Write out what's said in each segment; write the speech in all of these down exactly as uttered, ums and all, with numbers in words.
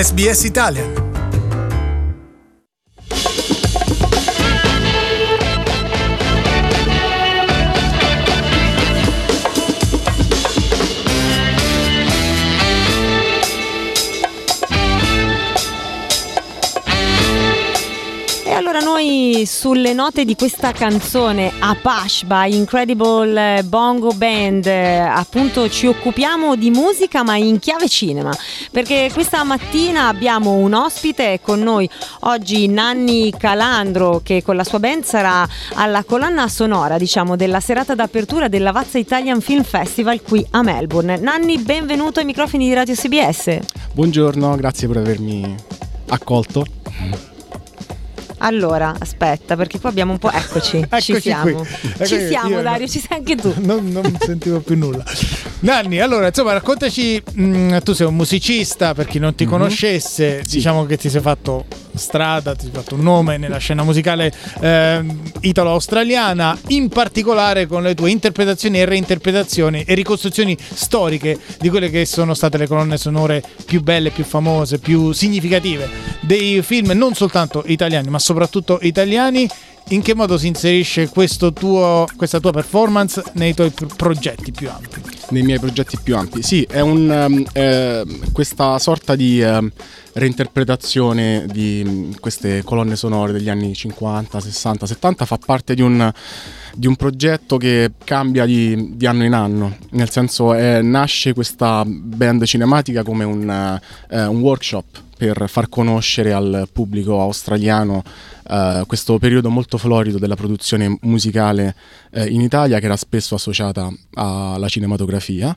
S B S Italian. E allora noi sulle note di questa canzone Apache by Incredible Bongo Band appunto ci occupiamo di musica ma in chiave cinema, perché questa mattina abbiamo un ospite con noi oggi, Nanni Calandro, che con la sua band sarà alla colonna sonora, diciamo, della serata d'apertura del Lavazza Italian Film Festival qui a Melbourne. Nanni, benvenuto ai microfoni di Radio S B S. Buongiorno, grazie per avermi accolto. Allora, aspetta, perché qua abbiamo un po'... Eccoci, Eccoci ci siamo. qui. Ci Ecco, siamo, io Dario, no- ci sei anche tu. Non, non sentivo più nulla. Nanni, allora, insomma, raccontaci, mh, tu sei un musicista, per chi non ti Mhm. conoscesse, Sì. diciamo che ti sei fatto strada, ti sei fatto un nome nella scena musicale eh, italo-australiana, in particolare con le tue interpretazioni e reinterpretazioni e ricostruzioni storiche di quelle che sono state le colonne sonore più belle, più famose, più significative dei film non soltanto italiani, ma soprattutto italiani. In che modo si inserisce questo tuo, questa tua performance nei tuoi pro- progetti più ampi? Nei miei progetti più ampi, sì, è un um, eh, questa sorta di um, reinterpretazione di um, queste colonne sonore degli anni cinquanta, sessanta, settanta fa parte di un di un progetto che cambia di, di anno in anno, nel senso è, nasce questa band cinematica come un, eh, un workshop per far conoscere al pubblico australiano eh, questo periodo molto florido della produzione musicale eh, in Italia, che era spesso associata alla cinematografia.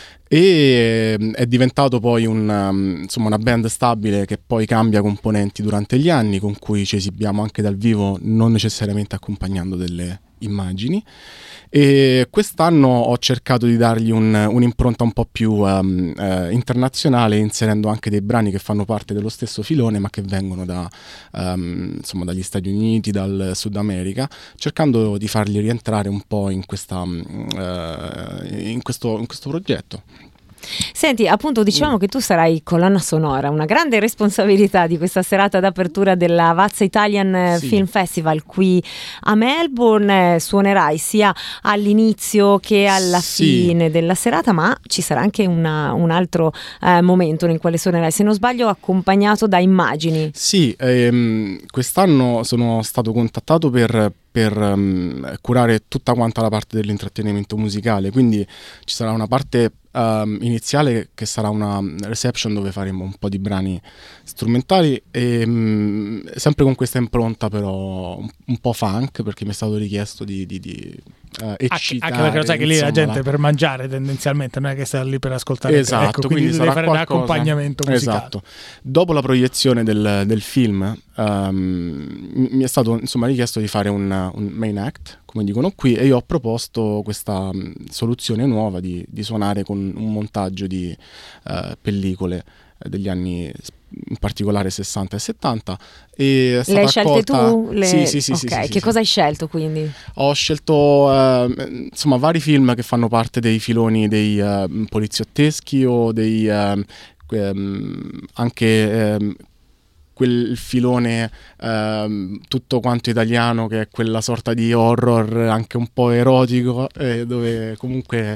E ehm, è diventato poi un, um, insomma, una band stabile che poi cambia componenti durante gli anni, con cui ci esibiamo anche dal vivo, non necessariamente accompagnando delle immagini. E quest'anno ho cercato di dargli un, un'impronta un po' più um, eh, internazionale, inserendo anche dei brani che fanno parte dello stesso filone ma che vengono da, um, insomma, dagli Stati Uniti, dal Sud America, cercando di farli rientrare un po' in, questa, um, uh, in, questo, in questo progetto. Senti, appunto dicevamo mm. che tu sarai colonna sonora, una grande responsabilità di questa serata d'apertura della Lavazza Italian Sì. Film Festival qui a Melbourne. Suonerai sia all'inizio che alla Sì. fine della serata, ma ci sarà anche una, un altro eh, momento nel quale suonerai, se non sbaglio accompagnato da immagini. Sì, ehm, quest'anno sono stato contattato per per um, curare tutta quanta la parte dell'intrattenimento musicale, quindi ci sarà una parte um, iniziale che sarà una reception dove faremo un po' di brani strumentali e um, sempre con questa impronta però un, un po' funk, perché mi è stato richiesto di, di, di uh, eccitare. Anche perché lo sai che lì la insomma, gente per mangiare tendenzialmente non è che sta lì per ascoltare. Esatto, ecco, quindi, quindi tu devi sarà fare qualcosa... l'accompagnamento musicale. Esatto. Dopo la proiezione del, del film um, mi è stato insomma richiesto di fare un, un main act, come dicono qui, e io ho proposto questa um, soluzione nuova di, di suonare con un montaggio di uh, pellicole uh, degli anni in particolare sessanta e settanta. E Le hai scelte accolta... tu? Le... Sì, sì, sì, ok, sì, sì, che sì, cosa sì. hai scelto quindi? Ho scelto eh, insomma vari film che fanno parte dei filoni dei uh, poliziotteschi o dei uh, um, anche um, quel filone uh, tutto quanto italiano, che è quella sorta di horror anche un po' erotico, eh, dove comunque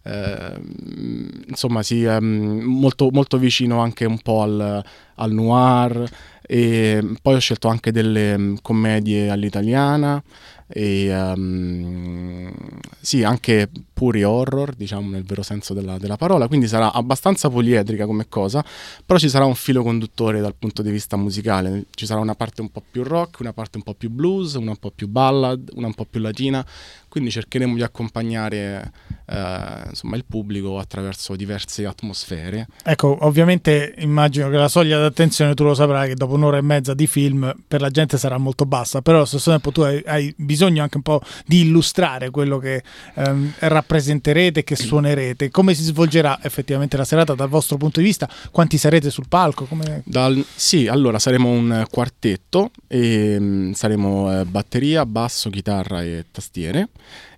uh, insomma si è um, molto, molto vicino anche un po' al, al noir. E poi ho scelto anche delle um, commedie all'italiana e um, sì, anche puri horror, diciamo nel vero senso della, della parola, quindi sarà abbastanza poliedrica come cosa, però ci sarà un filo conduttore dal punto di vista musicale. Ci sarà una parte un po' più rock, una parte un po' più blues, una un po' più ballad, una un po' più latina, quindi cercheremo di accompagnare eh, insomma il pubblico attraverso diverse atmosfere. Ecco, ovviamente immagino che la soglia d'attenzione, tu lo saprai, che dopo un'ora e mezza di film per la gente sarà molto bassa, però allo stesso tempo tu hai, hai bisogno anche un po' di illustrare quello che ehm, rappresenterete e che suonerete. Come si svolgerà effettivamente la serata dal vostro punto di vista? Quanti sarete sul palco? Come... Dal, sì, allora saremo un quartetto e mh, saremo eh, batteria, basso, chitarra e tastiere.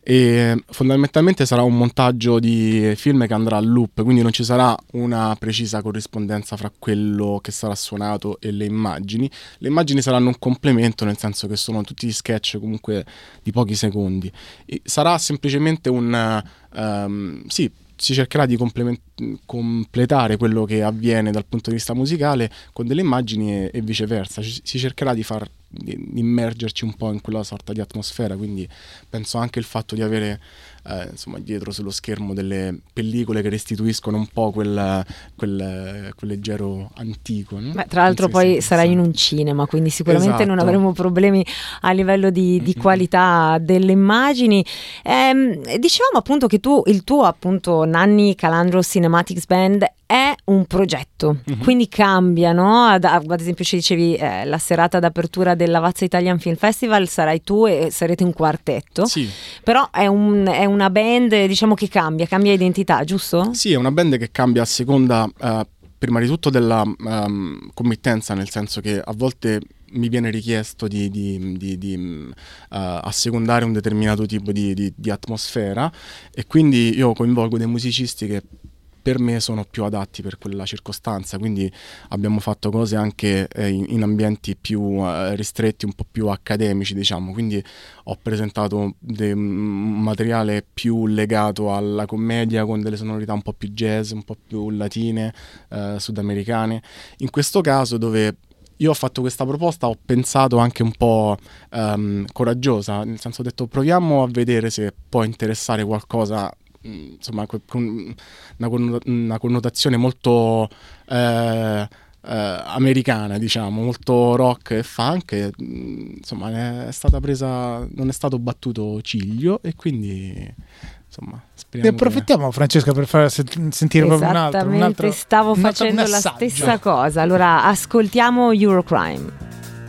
e fondamentalmente sarà un montaggio di film che andrà a loop, quindi non ci sarà una precisa corrispondenza fra quello che sarà suonato e le immagini. Le immagini saranno un complemento, nel senso che sono tutti sketch comunque di pochi secondi. E sarà semplicemente un um, sì, si cercherà di complement- completare quello che avviene dal punto di vista musicale con delle immagini e, e viceversa. Ci, si cercherà di far di, di immergerci un po' in quella sorta di atmosfera, quindi penso anche il fatto di avere eh, insomma dietro sullo schermo delle pellicole che restituiscono un po' quel, quel, quel leggero antico, no? Beh, tra l'altro poi sarai in un cinema, quindi sicuramente esatto. non avremo problemi a livello di, di qualità delle immagini. Ehm, dicevamo appunto che tu, il tuo appunto Nanni Calandro Cinematics Band è un progetto, mm-hmm. quindi cambia, no? Ad, ad esempio ci dicevi eh, la serata d'apertura del Lavazza Italian Film Festival sarai tu e sarete un quartetto, sì. però è, un, è una band, diciamo, che cambia, cambia identità, giusto? Sì, è una band che cambia a seconda uh, prima di tutto della um, committenza, nel senso che a volte mi viene richiesto di, di, di, di uh, assecondare un determinato tipo di, di, di atmosfera, e quindi io coinvolgo dei musicisti che per me sono più adatti per quella circostanza, quindi abbiamo fatto cose anche eh, in, in ambienti più eh, ristretti, un po' più accademici, diciamo, quindi ho presentato de- un materiale più legato alla commedia con delle sonorità un po' più jazz, un po' più latine, eh, sudamericane. In questo caso, dove io ho fatto questa proposta, ho pensato anche un po' um, coraggiosa, nel senso ho detto proviamo a vedere se può interessare qualcosa, insomma, con una, una connotazione molto eh, eh, americana, diciamo, molto rock e funk, e, insomma è stata presa, non è stato battuto ciglio, e quindi insomma speriamo. Ne approfittiamo, che... Francesca, per far sentire proprio un altro, un altro stavo un altro facendo messaggio. La stessa cosa. Allora ascoltiamo Eurocrime.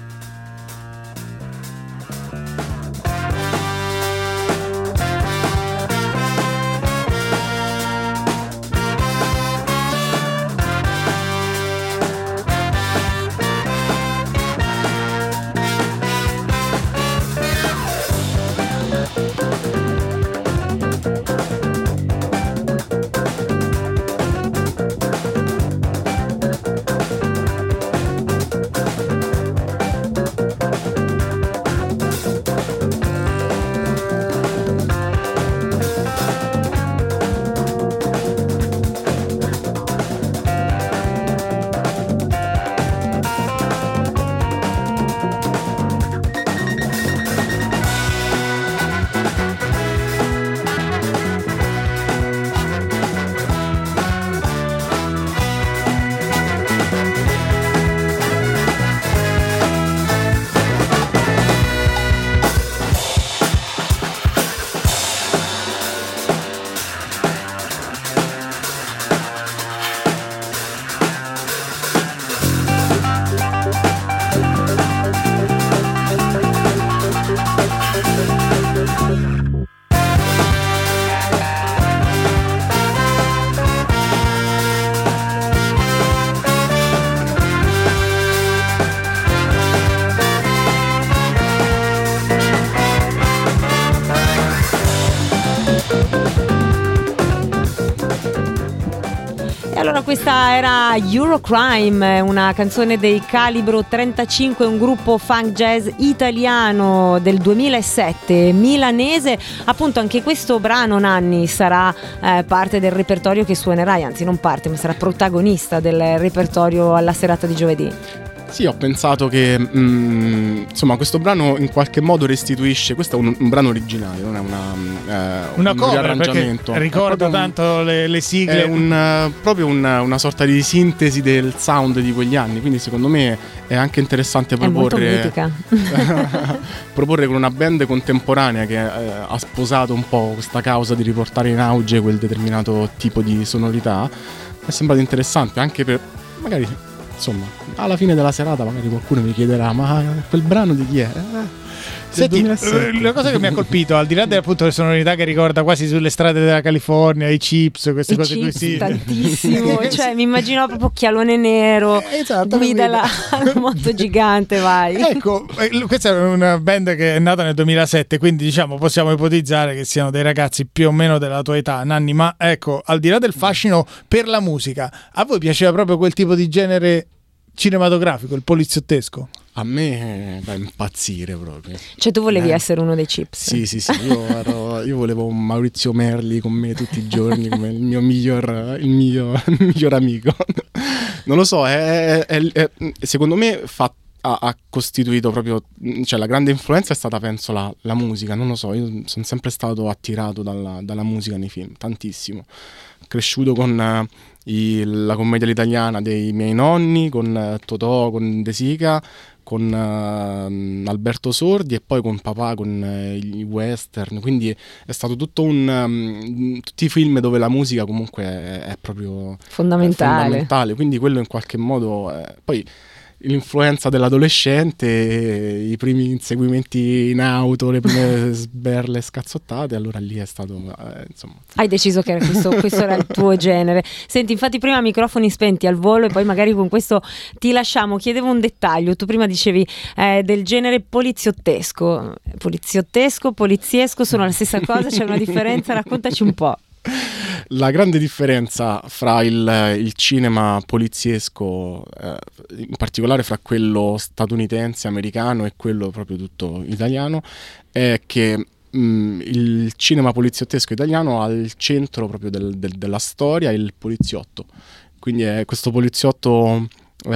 Questa era Eurocrime, una canzone dei Calibro trentacinque, un gruppo funk jazz italiano del duemilasette, milanese. Appunto anche questo brano, Nanni, sarà eh, parte del repertorio che suonerai, anzi non parte, ma sarà protagonista del repertorio alla serata di giovedì. Sì, ho pensato che mh, insomma questo brano in qualche modo restituisce, questo è un, un brano originale, non è una, eh, una un cover, riarrangiamento. Ricorda tanto un, le, le sigle. È un, uh, proprio una, una sorta di sintesi del sound di quegli anni, quindi secondo me è anche interessante proporre, proporre con una band contemporanea che eh, ha sposato un po' questa causa di riportare in auge quel determinato tipo di sonorità. Mi è sembrato interessante anche per magari, insomma, alla fine della serata magari qualcuno mi chiederà ma quel brano di chi è? Eh, Senti, eh, la cosa che mi ha colpito, al di là delle appunto sonorità che ricorda quasi sulle strade della California, i chips, queste I cose chips, così, tantissimo, cioè mi immagino proprio occhialone nero, esatto, guida la, la moto gigante, vai. Ecco, questa è una band che è nata nel duemilasette, quindi diciamo possiamo ipotizzare che siano dei ragazzi più o meno della tua età, Nanni, ma ecco, al di là del fascino per la musica, a voi piaceva proprio quel tipo di genere cinematografico, il poliziottesco? A me da impazzire proprio. Cioè tu volevi eh. essere uno dei chips? Sì, sì, sì, io, ero, io volevo un Maurizio Merli con me tutti i giorni come il mio miglior, il mio, il miglior amico. Non lo so, è, è, è, secondo me fa, ha, ha costituito proprio, cioè la grande influenza è stata penso la, la musica, non lo so, io sono sempre stato attirato dalla, dalla musica nei film, tantissimo. Cresciuto con uh, i, la commedia italiana dei miei nonni, con uh, Totò, con De Sica, con uh, Alberto Sordi e poi con papà con uh, i western, quindi è stato tutto un um, tutti i film dove la musica comunque è, è proprio fondamentale. È fondamentale, quindi quello in qualche modo eh, poi l'influenza dell'adolescente, i primi inseguimenti in auto, le prime sberle scazzottate, allora lì è stato eh, insomma. Hai deciso che questo, questo era il tuo genere. Senti, infatti prima microfoni spenti al volo e poi magari con questo ti lasciamo. Chiedevo un dettaglio, tu prima dicevi eh, del genere poliziottesco. Poliziottesco, poliziesco sono la stessa cosa, c'è una differenza? Raccontaci un po'. La grande differenza fra il, il cinema poliziesco, eh, in particolare fra quello statunitense, americano e quello proprio tutto italiano, è che mh, il cinema poliziottesco italiano ha al centro proprio del, del, della storia il poliziotto. Quindi è questo poliziotto Uh,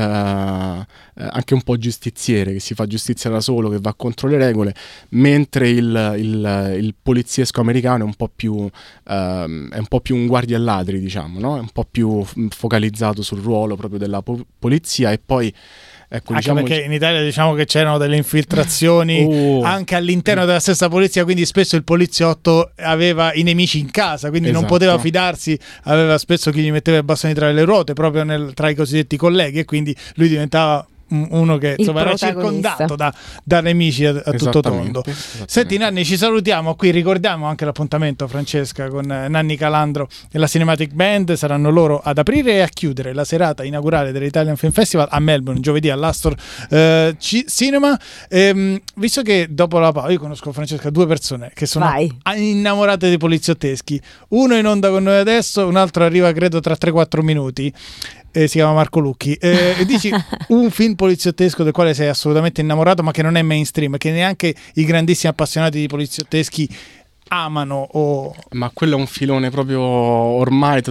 anche un po' giustiziere, che si fa giustizia da solo, che va contro le regole, mentre il, il, il poliziesco americano è un po' più uh, è un po' più un guardia e ladri, diciamo, no? È un po' più focalizzato sul ruolo proprio della po- polizia e poi ecco, anche diciamo, perché in Italia diciamo che c'erano delle infiltrazioni oh. anche all'interno della stessa polizia, quindi spesso il poliziotto aveva i nemici in casa, quindi esatto. non poteva fidarsi, aveva spesso chi gli metteva i bastoni tra le ruote proprio nel, tra i cosiddetti colleghi, e quindi lui diventava uno che insomma era circondato da, da nemici a, a tutto tondo. Senti Nanni, ci salutiamo qui, ricordiamo anche l'appuntamento, Francesca, con Nanni Calandro e la Cinematic Band. Saranno loro ad aprire e a chiudere la serata inaugurale dell'Italian Film Festival a Melbourne giovedì all'Astor eh, C- Cinema. Ehm, visto che dopo la pausa, io conosco, Francesca, due persone che sono Vai. innamorate dei poliziotteschi, uno in onda con noi adesso, un altro arriva credo tra tre quattro minuti. Eh, si chiama Marco Lucchi eh, e dici un film poliziottesco del quale sei assolutamente innamorato ma che non è mainstream, che neanche i grandissimi appassionati di poliziotteschi amano o... Ma quello è un filone proprio ormai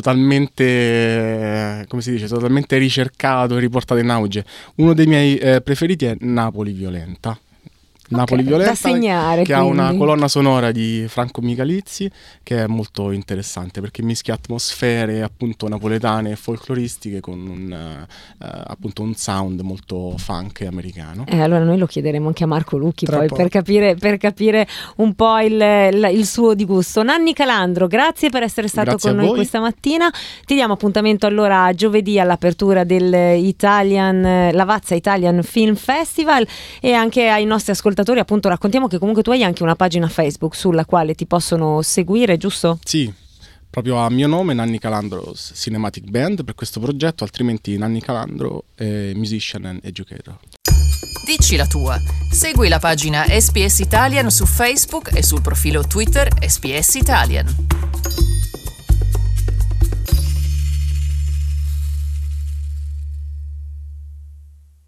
totalmente, come si dice, totalmente ricercato e riportato in auge. Uno dei miei eh, preferiti è Napoli Violenta. Napoli okay, Violenta, da segnare, che quindi. ha una colonna sonora di Franco Michalizzi che è molto interessante perché mischia atmosfere appunto napoletane e folcloristiche con un, uh, appunto un sound molto funk americano. Eh, allora noi lo chiederemo anche a Marco Lucchi Tra poi po'. per capire, per capire un po' il, il, il suo di gusto. Nanni Calandro, grazie per essere stato Grazie con a noi voi. questa mattina. Ti diamo appuntamento allora giovedì all'apertura del Italian, Lavazza Italian Film Festival, e anche ai nostri ascoltatori appunto raccontiamo che comunque tu hai anche una pagina Facebook sulla quale ti possono seguire, giusto? Sì, proprio a mio nome, Nanni Calandro Cinematic Band, per questo progetto, altrimenti Nanni Calandro eh, Musician and Educator. Dici la tua. Segui la pagina S B S Italian su Facebook e sul profilo Twitter S B S Italian.